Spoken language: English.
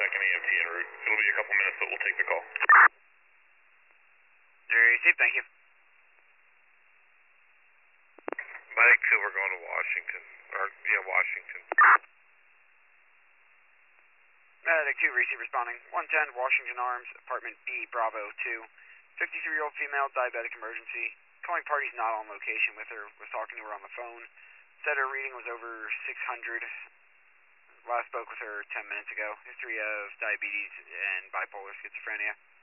second EMT en route. It'll be a couple minutes, but we'll take the call. Very safe, thank you. Medic 2, we're going to Washington. Washington. Medic 2, receive responding. 110 Washington Arms, apartment B, Bravo 2. 53-year-old female, diabetic emergency. Calling party's not on location with her, was talking to her on the phone. Said her reading was over 600. Last spoke with her 10 minutes ago. History of diabetes and bipolar schizophrenia.